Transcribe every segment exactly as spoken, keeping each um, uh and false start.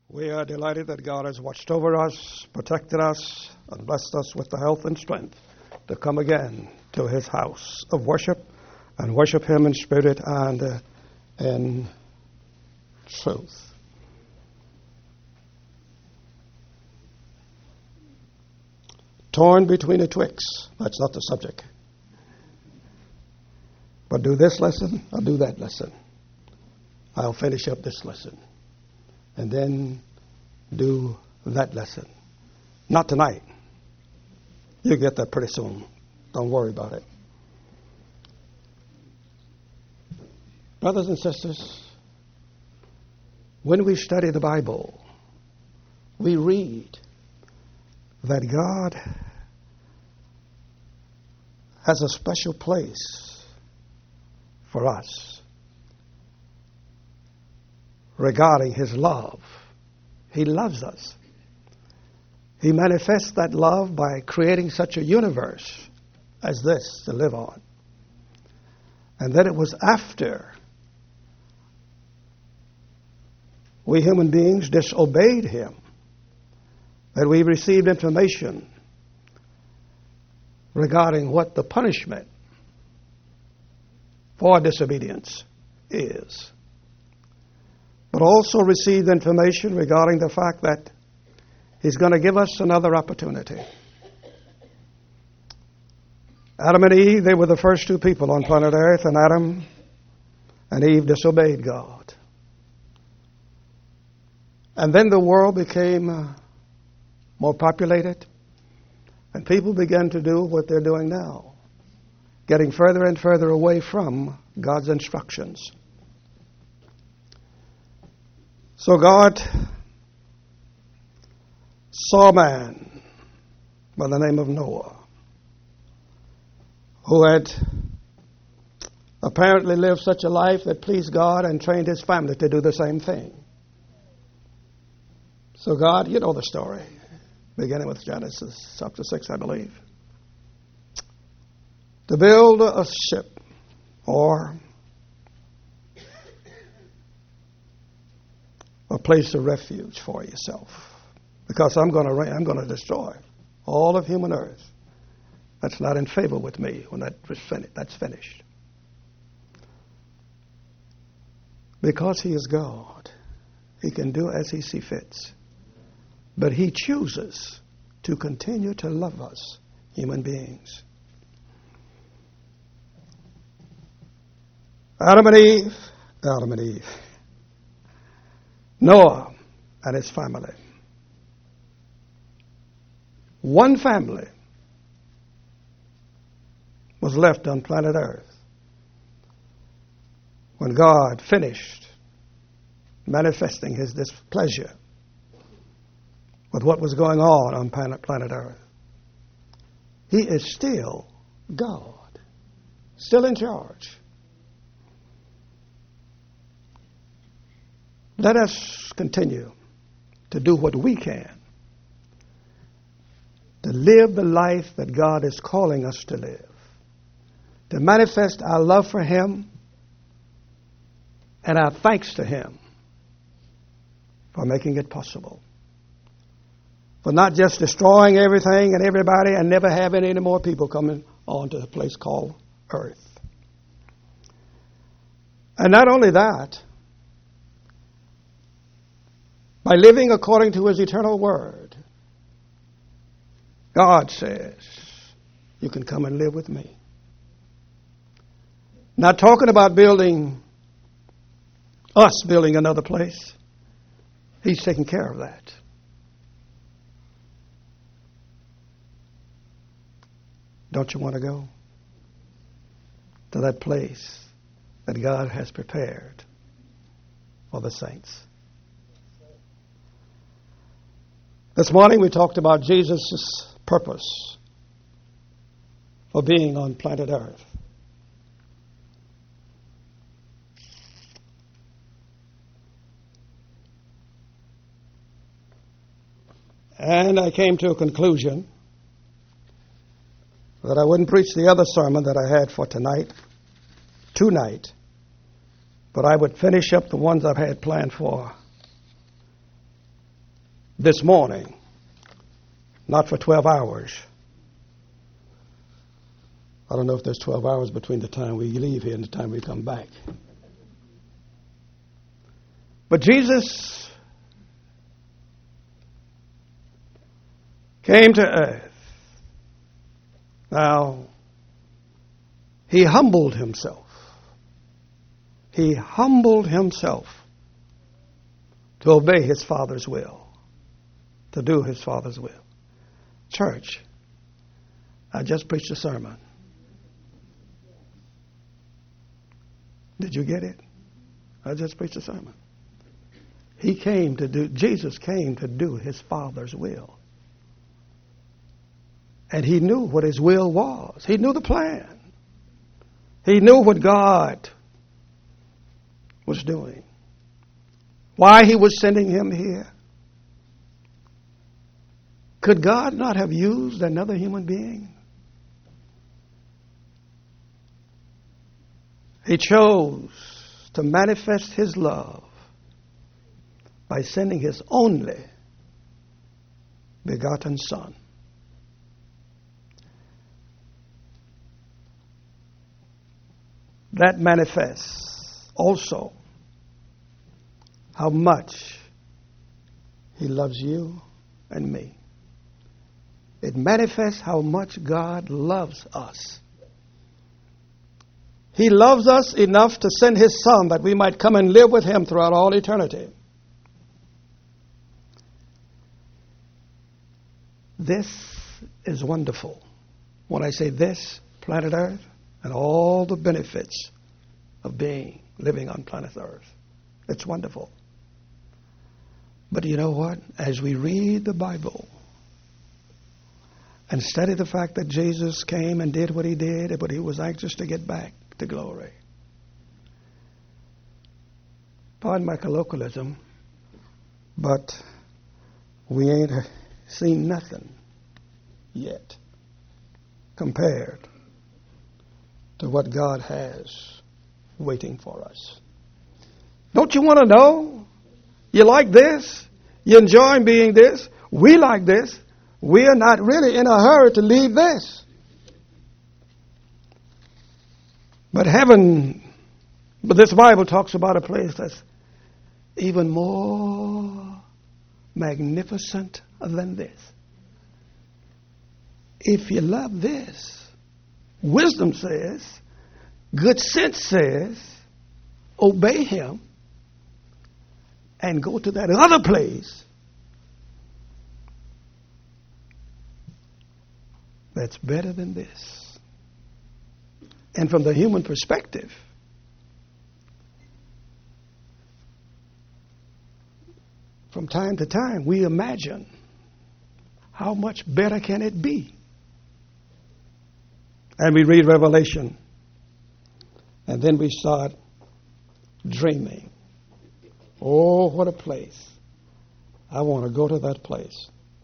We are delighted that God has watched over us, protected us, and blessed us with the health and strength to come again to His house of worship and worship Him in spirit and uh, in truth. Torn between the twixt. That's not the subject. But do this lesson, I'll do that lesson. I'll finish up this lesson. And then do that lesson. Not tonight. You'll get that pretty soon. Don't worry about it. Brothers and sisters, when we study the Bible, we read that God has a special place for us regarding His love. He loves us. He manifests that love by creating such a universe as this to live on. And that it was after we human beings disobeyed Him that we received information regarding what the punishment for disobedience is. But also received information regarding the fact that He's going to give us another opportunity. Adam and Eve, they were the first two people on planet Earth, and Adam and Eve disobeyed God. And then the world became uh, more populated, and people began to do what they're doing now, getting further and further away from God's instructions. So God saw a man by the name of Noah, who had apparently lived such a life that pleased God and trained his family to do the same thing. So God, you know the story, beginning with Genesis chapter six, I believe, to build a ship or a place of refuge for yourself, because I'm going to I'm going to destroy all of human earth that's not in favor with me when that that's finished. Because He is God, He can do as He sees fit. But He chooses to continue to love us, human beings. Adam and Eve, Adam and Eve. Noah and his family. One family was left on planet Earth when God finished manifesting His displeasure with what was going on on planet, planet Earth. He is still God, still in charge. Let us continue to do what we can to live the life that God is calling us to live, to manifest our love for Him and our thanks to Him for making it possible, for not just destroying everything and everybody and never having any more people coming onto the place called Earth. And not only that, by living according to His eternal word, God says, you can come and live with me. Not talking about building, us building another place. He's taking care of that. Don't you want to go to that place that God has prepared for the saints? This morning we talked about Jesus' purpose for being on planet Earth. And I came to a conclusion that I wouldn't preach the other sermon that I had for tonight, tonight, but I would finish up the ones I've had planned for this morning, not for twelve hours. I don't know if there's twelve hours between the time we leave here and the time we come back. But Jesus came to earth. Now, he humbled himself. He humbled himself to obey his Father's will, to do his Father's will. Church, I just preached a sermon. Did you get it? I just preached a sermon. He came to do, Jesus came to do his Father's will. And he knew what his will was. He knew the plan. He knew what God was doing. Why he was sending him here. Could God not have used another human being? He chose to manifest his love by sending his only begotten Son. That manifests also how much he loves you and me. It manifests how much God loves us. He loves us enough to send his Son that we might come and live with him throughout all eternity. This is wonderful. When I say this, planet Earth, and all the benefits of being, living on planet Earth. It's wonderful. But you know what? As we read the Bible and study the fact that Jesus came and did what he did, but he was anxious to get back to glory. Pardon my colloquialism, but we ain't seen nothing yet compared to what God has waiting for us. Don't you want to know? You like this? You enjoy being this? We like this. We are not really in a hurry to leave this. But heaven, but this Bible talks about a place that's even more magnificent than this. If you love this, wisdom says, good sense says, obey him and go to that other place that's better than this. And from the human perspective, from time to time, we imagine how much better can it be. And we read Revelation, and then we start dreaming. Oh, what a place. I want to go to that place.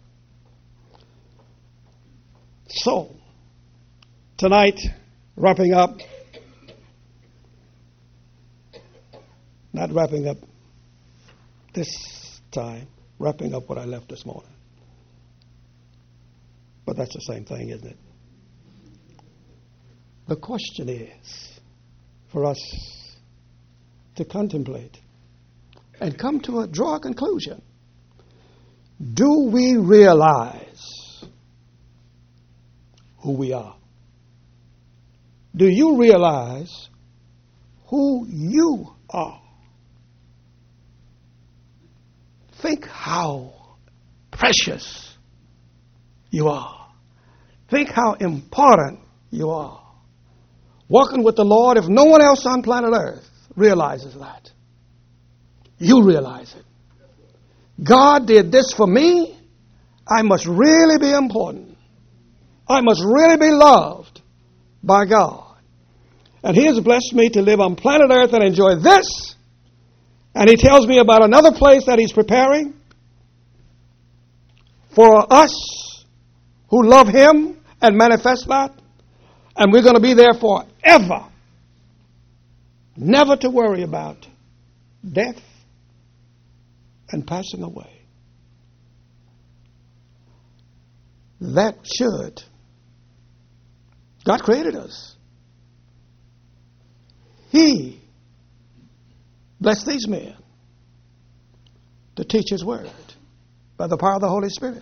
So, tonight, wrapping up, not wrapping up this time, wrapping up what I left this morning. But that's the same thing, isn't it? The question is for us to contemplate and come to a draw a conclusion. Do we realize who we are? Do you realize who you are? Think how precious you are. Think how important you are. Walking with the Lord, if no one else on planet Earth realizes that, you realize it. God did this for me. I must really be important. I must really be loved by God. And he has blessed me to live on planet Earth and enjoy this. And he tells me about another place that he's preparing for us who love him and manifest that. And we're going to be there forever. Never to worry about death and passing away. that should. God created us. He blessed these men to teach His word by the power of the Holy Spirit.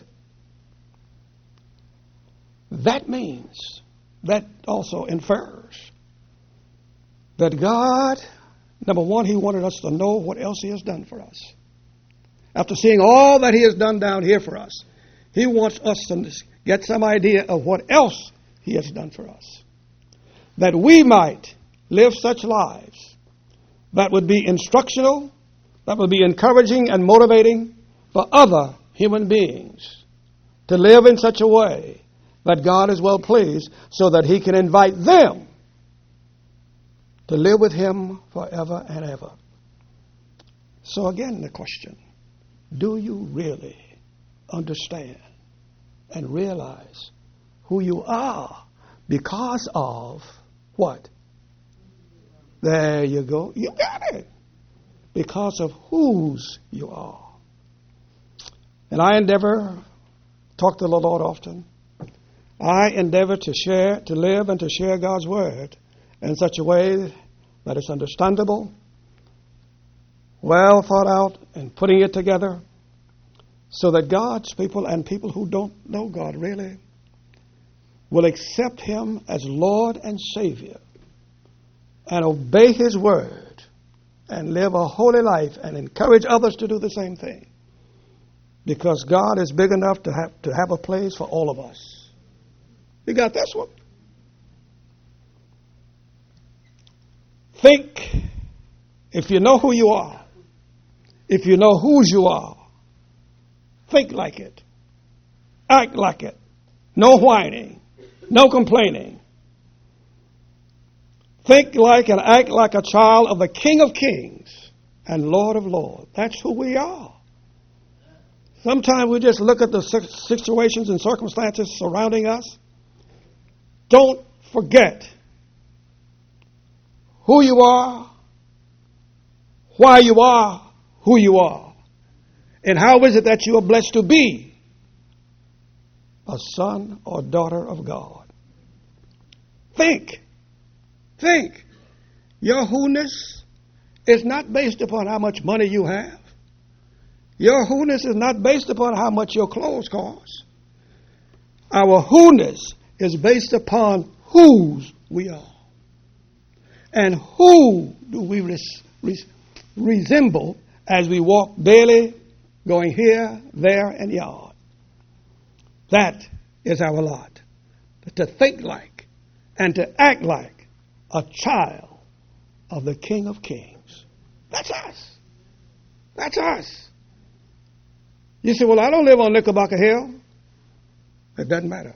That means, that also infers that God, number one, He wanted us to know what else He has done for us. After seeing all that He has done down here for us, He wants us to get some idea of what else He has done for us, that we might live such lives that would be instructional, that would be encouraging and motivating for other human beings to live in such a way that God is well pleased, so that He can invite them to live with Him forever and ever. So again, the question, do you really understand and realize who you are because of what? There you go. You got it. Because of whose you are. And I endeavor, talk to the Lord often, I endeavor to share, to live and to share God's word in such a way that it's understandable, well thought out, and putting it together so that God's people and people who don't know God really will accept Him as Lord and Savior and obey His word and live a holy life and encourage others to do the same thing. Because God is big enough to have to have a place for all of us. You got this one? Think, if you know who you are, if you know whose you are, think like it. Act like it. No whining. No complaining. Think like and act like a child of the King of Kings and Lord of Lords. That's who we are. Sometimes we just look at the situations and circumstances surrounding us. Don't forget who you are, why you are, who you are, and how is it that you are blessed to be a son or daughter of God. Think. Think. Your who-ness is not based upon how much money you have. Your who-ness is not based upon how much your clothes cost. Our who-ness is based upon whose we are. And who do we res- res- resemble as we walk daily, going here, there, and yard. That is our lot. To think like and to act like a child of the King of Kings. That's us. That's us. You say, well, I don't live on Knickerbocker Hill. It doesn't matter.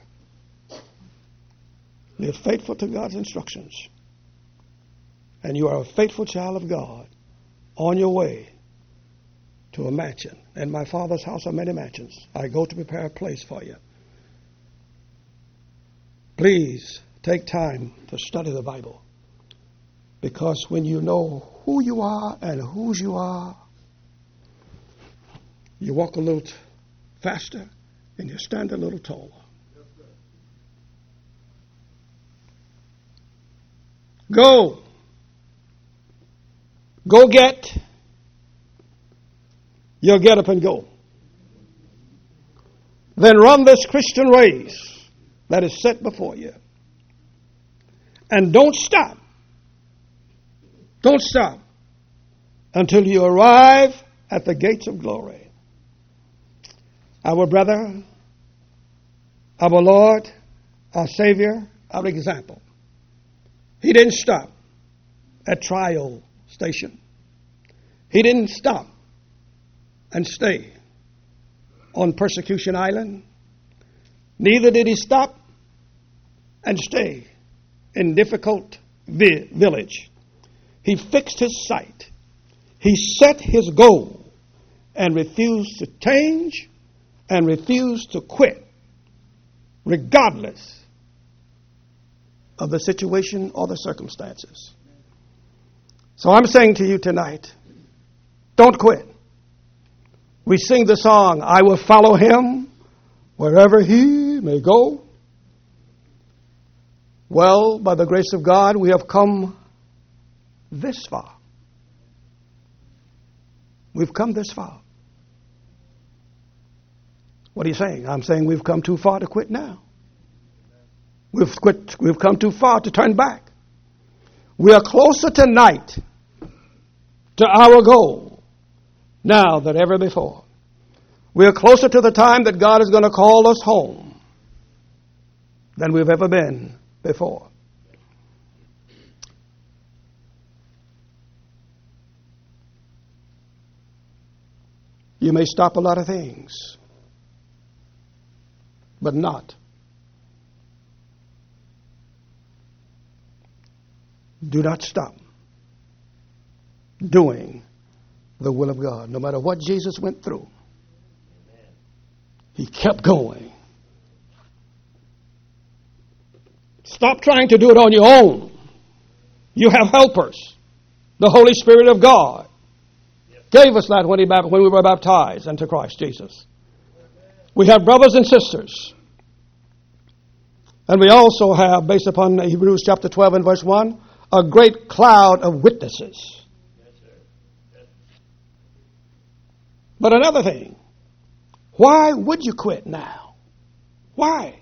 Live faithful to God's instructions. And you are a faithful child of God on your way to a mansion. In my Father's house are many mansions. I go to prepare a place for you. Please take time to study the Bible. Because when you know who you are and whose you are, you walk a little faster and you stand a little taller. Go. Go get your get up and go. Then run this Christian race that is set before you. And don't stop. Don't stop until you arrive at the gates of glory. Our brother, our Lord, our Savior, our example. He didn't stop at trial station. He didn't stop and stay on Persecution Island. Neither did he stop and stay in difficult vi- village. He fixed his sight. He set his goal and refused to change and refused to quit, regardless of the situation or the circumstances. So I'm saying to you tonight, don't quit. We sing the song, I will follow him wherever he we may go. Well, by the grace of God, we have come this far. We've come this far. What are you saying? I'm saying we've come too far to quit now. We've quit, we've come too far to turn back. We are closer tonight to our goal now than ever before. We are closer to the time that God is going to call us home than we've ever been before. You may stop a lot of things, but not do not stop doing the will of God. No matter what Jesus went through, he kept going. Stop trying to do it on your own. You have helpers. The Holy Spirit of God gave us that when, he, when we were baptized into Christ Jesus. We have brothers and sisters. And we also have, based upon Hebrews chapter twelve and verse one, a great cloud of witnesses. But another thing, why would you quit now? Why?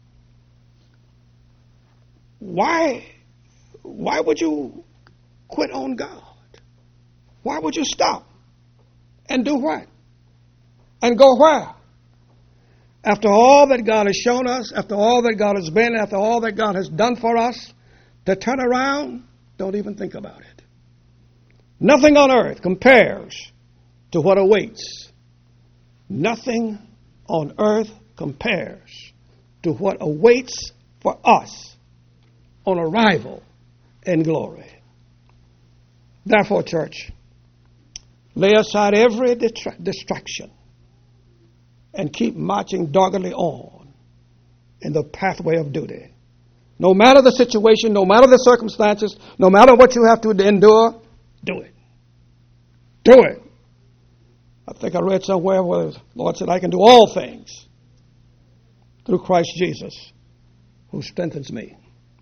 Why? Why would you quit on God? Why would you stop? And do what? And go where? After all that God has shown us, after all that God has been, after all that God has done for us, to turn around, don't even think about it. Nothing on earth compares to what awaits. Nothing on earth compares to what awaits for us on arrival in glory. Therefore, church, lay aside every distra- distraction and keep marching doggedly on in the pathway of duty. No matter the situation, no matter the circumstances, no matter what you have to endure, do it. Do it. I think I read somewhere where the Lord said, I can do all things through Christ Jesus who strengthens me.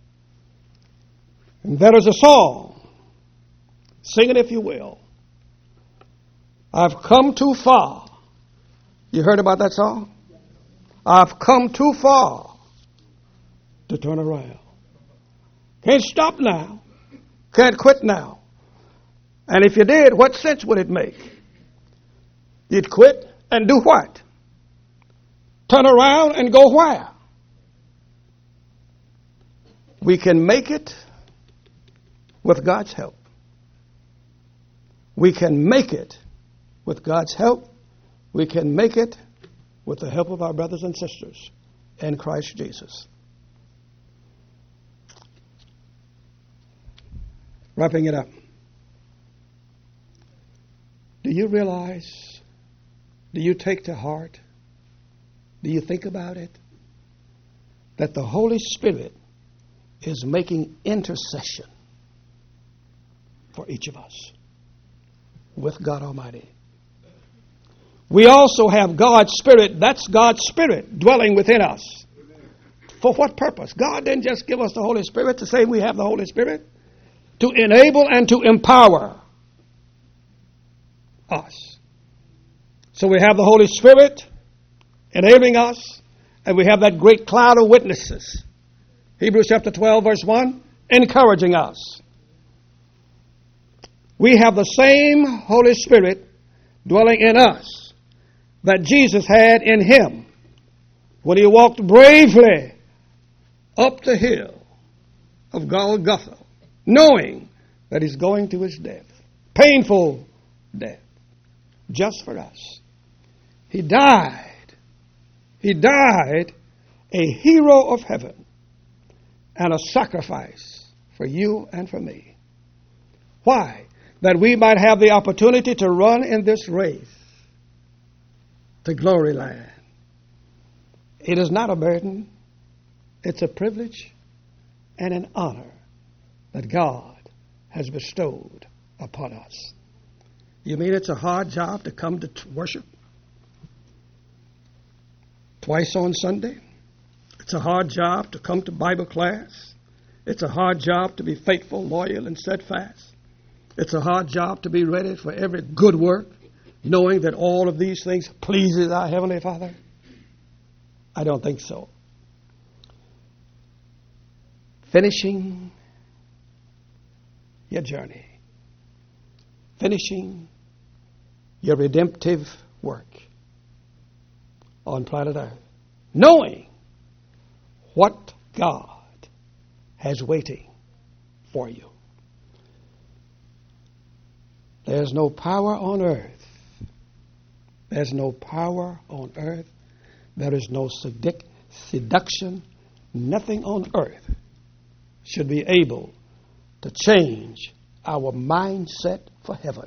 And there is a song, sing it if you will. I've come too far. You heard about that song? I've come too far to turn around. Can't stop now. Can't quit now. And if you did, what sense would it make? You'd quit and do what? Turn around and go where? We can make it with God's help. We can make it with God's help. We can make it with the help of our brothers and sisters in Christ Jesus. Wrapping it up. Do you realize, do you take to heart, do you think about it, that the Holy Spirit is making intercession for each of us with God Almighty? We also have God's Spirit, that's God's Spirit dwelling within us. For what purpose? God didn't just give us the Holy Spirit to say we have the Holy Spirit. To enable and to empower us. So we have the Holy Spirit enabling us, and we have that great cloud of witnesses. Hebrews chapter twelve, verse one, encouraging us. We have the same Holy Spirit dwelling in us that Jesus had in him when he walked bravely up the hill of Golgotha, knowing that he's going to his death, painful death, just for us. He died. He died a hero of heaven and a sacrifice for you and for me. Why? That we might have the opportunity to run in this race to glory land. It is not a burden. It's a privilege and an honor that God has bestowed upon us. You mean it's a hard job to come to t- worship twice on Sunday? It's a hard job to come to Bible class. It's a hard job to be faithful, loyal, and steadfast. It's a hard job to be ready for every good work, knowing that all of these things pleases our Heavenly Father. I don't think so. Finishing your journey. Finishing your redemptive work on planet Earth. Knowing what God has waiting for you. There's no power on earth. There's no power on earth. There is no seduc- seduction. Nothing on earth should be able to change our mindset for heaven.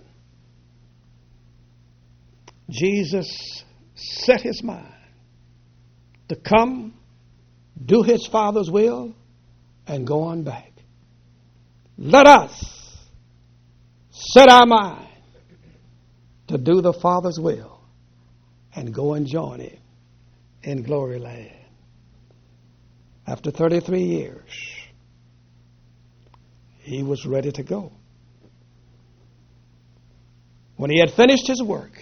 Jesus set his mind to come, do his Father's will, and go on back. Let us set our mind to do the Father's will and go and join him in glory land. After thirty-three years, he was ready to go. When he had finished his work,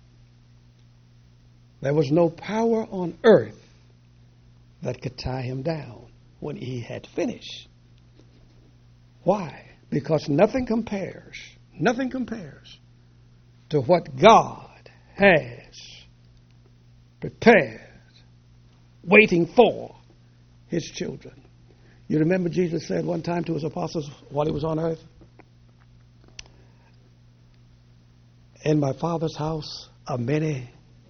there was no power on earth that could tie him down when he had finished. Why? Because nothing compares, nothing compares to what God has prepared, waiting for his children. You remember Jesus said one time to his apostles while he was on earth, "In my Father's house are many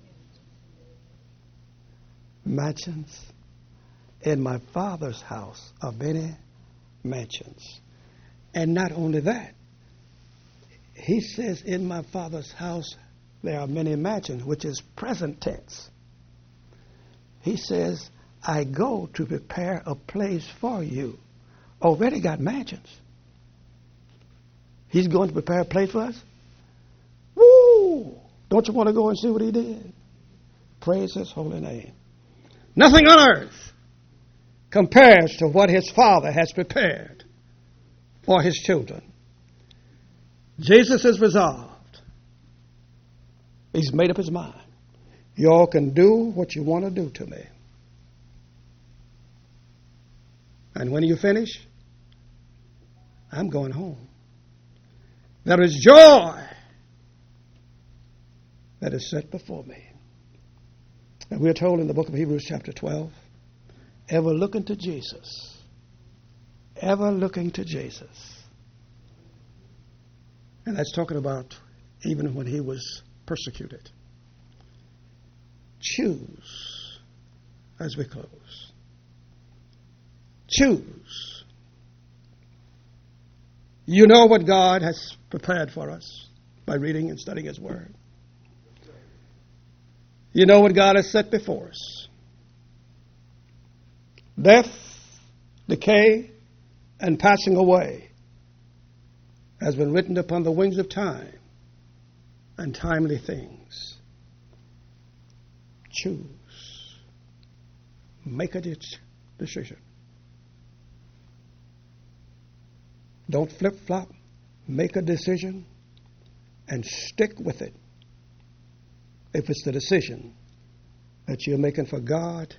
mansions. In my Father's house are many mansions." And not only that, he says, "In my Father's house there are many mansions," which is present tense. He says, "I go to prepare a place for you." Already got mansions. He's going to prepare a place for us? Woo! Don't you want to go and see what he did? Praise his holy name. Nothing on earth compares to what his Father has prepared for his children. Jesus is resolved. He's made up his mind. You all can do what you want to do to me. And when you finish, I'm going home. There is joy that is set before me. And we're told in the book of Hebrews chapter twelve, ever looking to Jesus. Ever looking to Jesus. And that's talking about even when he was persecuted. Choose as we close. Choose. You know what God has prepared for us by reading and studying his word. You know what God has set before us. Death, decay, and passing away has been written upon the wings of time and timely things. Choose. Make a decision. Don't flip-flop. Make a decision and stick with it. If it's the decision that you're making for God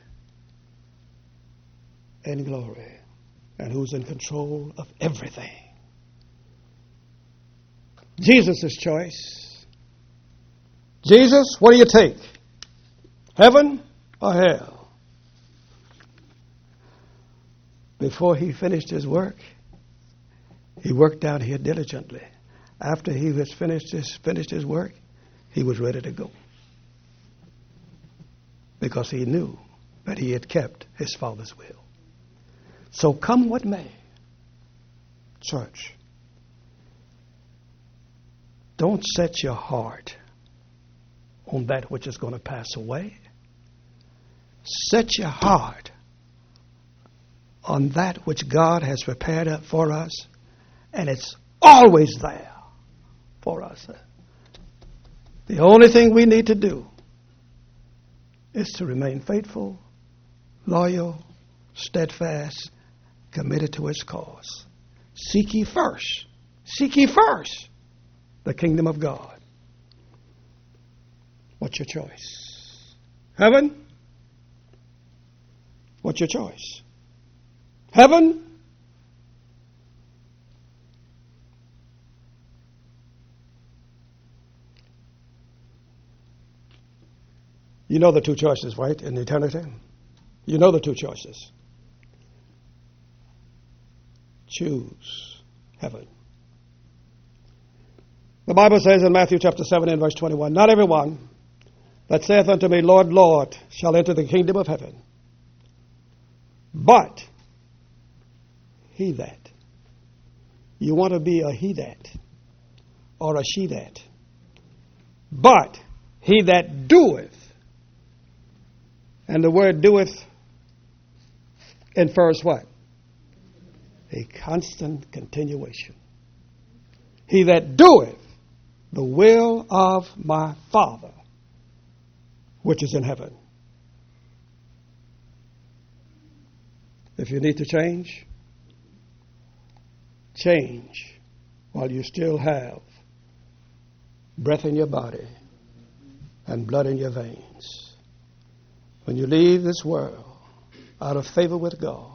and glory, and who's in control of everything. Jesus' choice. Jesus, what do you take? Heaven or hell? Before he finished his work, he worked down here diligently. After he was finished his, finished his work, he was ready to go. Because he knew that he had kept his Father's will. So come what may, church, don't set your heart on that which is going to pass away. Set your heart on that which God has prepared up for us, and it's always there for us. The only thing we need to do is to remain faithful, loyal, steadfast, committed to his cause. Seek ye first. Seek ye first the kingdom of God. What's your choice? Heaven? What's your choice? Heaven? You know the two choices, right, in eternity? You know the two choices. Choose heaven. The Bible says in Matthew chapter seven and verse twenty-one, not everyone that saith unto me, Lord, Lord, shall enter the kingdom of heaven, but he that. You want to be a he that or a she that. But he that doeth. And the word doeth infers what? A constant continuation. He that doeth the will of my Father, which is in heaven. If you need to change, change while you still have breath in your body and blood in your veins. When you leave this world out of favor with God,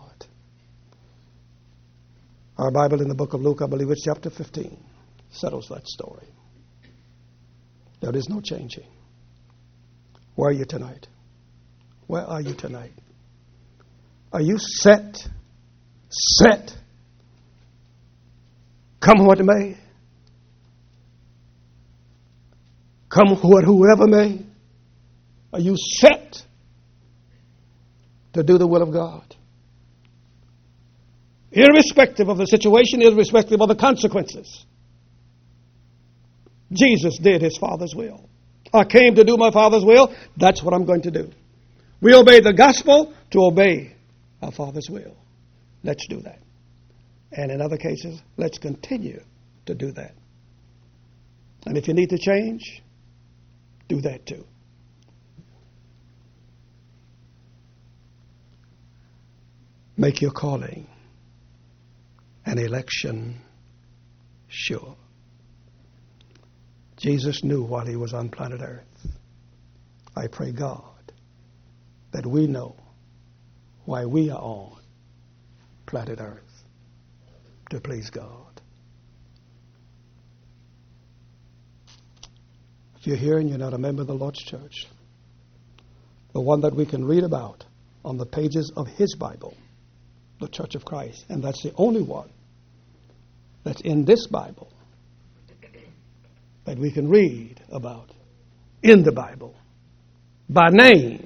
our Bible in the book of Luke, I believe it's chapter fifteen, settles that story. There is no changing. Where are you tonight? Where are you tonight? Are you set? Set? Come what may? Come what whoever may? Are you set to do the will of God? Irrespective of the situation, irrespective of the consequences. Jesus did his Father's will. I came to do my Father's will. That's what I'm going to do. We obey the gospel to obey our Father's will. Let's do that. And in other cases, let's continue to do that. And if you need to change, do that too. Make your calling and election sure. Jesus knew while he was on planet Earth. I pray God that we know why we are on planet Earth, to please God. If you're here and you're not a member of the Lord's church, the one that we can read about on the pages of his Bible, the Church of Christ, and that's the only one that's in this Bible that we can read about in the Bible by name.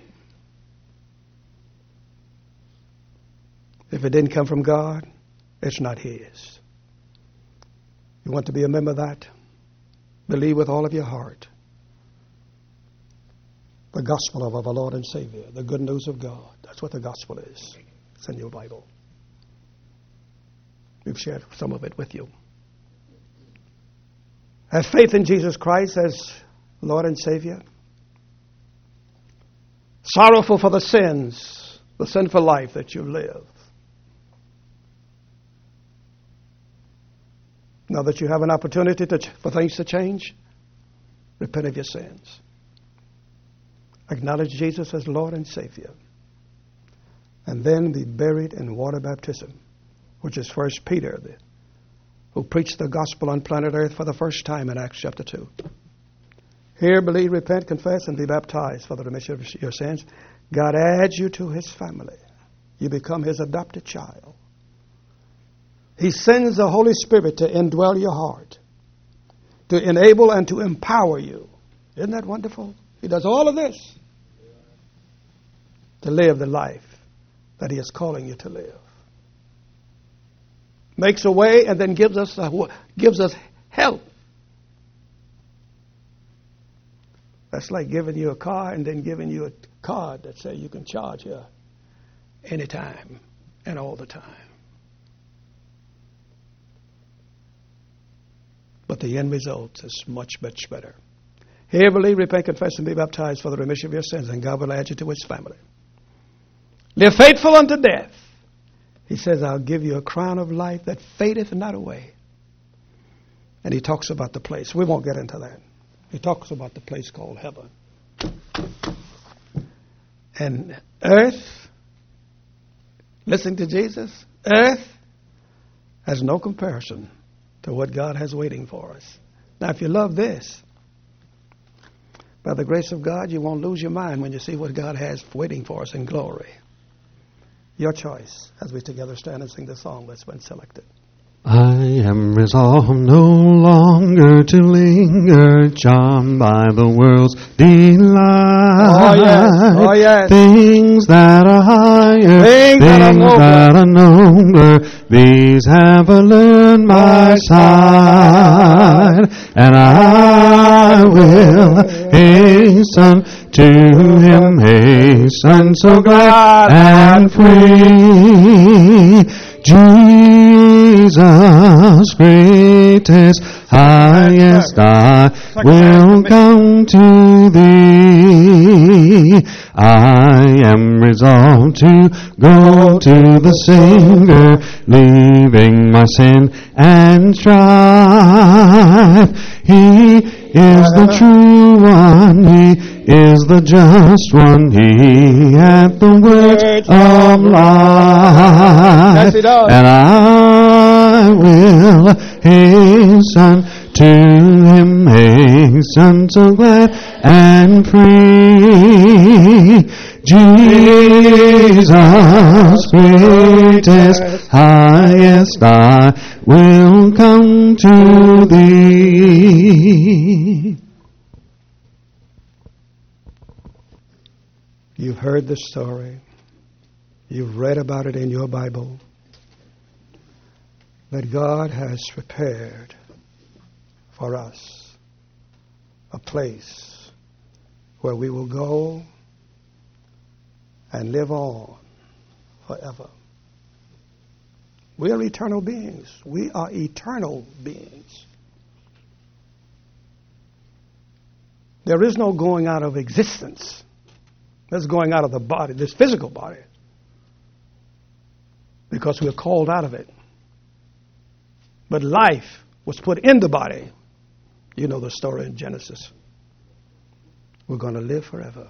If it didn't come from God, it's not his. You want to be a member of that? Believe with all of your heart the gospel of our Lord and Savior, the good news of God. That's what the gospel is. It's in your Bible. We've shared some of it with you. Have faith in Jesus Christ as Lord and Savior. Sorrowful for the sins, the sinful life that you live. Now that you have an opportunity to, for things to change, repent of your sins. Acknowledge Jesus as Lord and Savior. And then be buried in water baptism, which is First Peter, the, who preached the gospel on planet Earth for the first time in Acts chapter two. Hear, believe, repent, confess, and be baptized for the remission of your sins. God adds you to his family. You become his adopted child. He sends the Holy Spirit to indwell your heart, to enable and to empower you. Isn't that wonderful? He does all of this to live the life that he is calling you to live. Makes a way and then gives us a, gives us help. That's like giving you a car and then giving you a card that says you can charge here anytime and all the time. But the end result is much, much better. Hear, believe, repent, confess, and be baptized for the remission of your sins, and God will add you to his family. Live faithful unto death, He says, I'll give you a crown of life that fadeth not away. And he talks about the place. We won't get into that. He talks about the place called heaven. And earth, listen to Jesus, earth has no comparison to what God has waiting for us. Now, if you love this, by the grace of God, you won't lose your mind when you see what God has waiting for us in glory. Your choice as we together stand and sing the song that's been selected. I am resolved no longer to linger, charmed by the world's delight. Oh, yes. Oh, yes. Things that are higher, things, things that, are that are nobler, these have allured my sight, and I will hasten to him, hasten so glad and free. Jesus, greatest, highest, I will come to thee. I am resolved to go to the Savior, leaving my sin and strife. He is the true one, He is the just one, He hath the word of life, and I will hasten to him, hasten so glad and free. Jesus, greatest, highest, I will come to thee. You've heard the story. You've read about it in your Bible. That God has prepared for us a place where we will go and live on forever. We are eternal beings. We are eternal beings. There is no going out of existence. There's going out of the body, this physical body, because we're called out of it. But life was put in the body. You know the story in Genesis. We're going to live forever.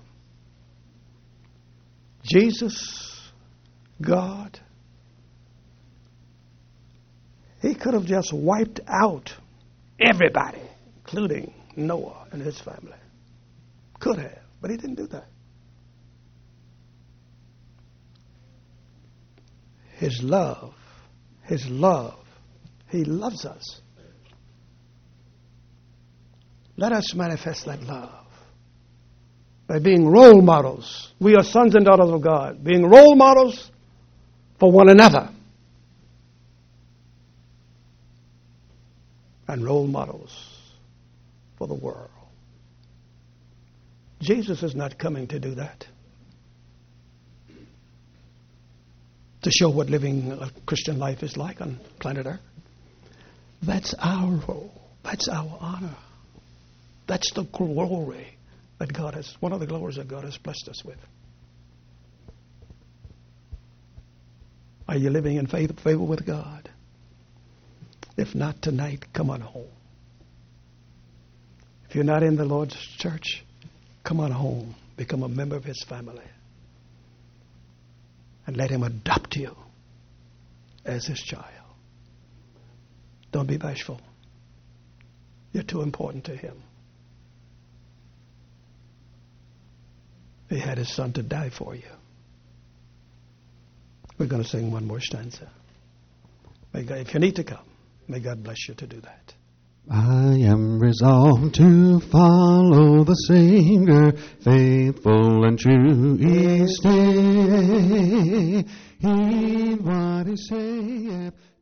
Jesus, God, He could have just wiped out everybody, including Noah and his family. Could have, but He didn't do that. His love, His love, He loves us. Let us manifest that love by being role models. We are sons and daughters of God, being role models for one another and role models for the world. Jesus is not coming to do that, to show what living a Christian life is like on planet Earth. That's our role. That's our honor. That's the glory that God has, one of the glories that God has blessed us with. Are you living in faith, favor with God? If not tonight, come on home. If you're not in the Lord's church, come on home. Become a member of His family. And let Him adopt you as His child. Don't be bashful. You're too important to Him. He had His Son to die for you. We're going to sing one more stanza. May God, if you need to come, may God bless you to do that. I am resolved to follow the Savior, faithful and true each day. Heed what He saith.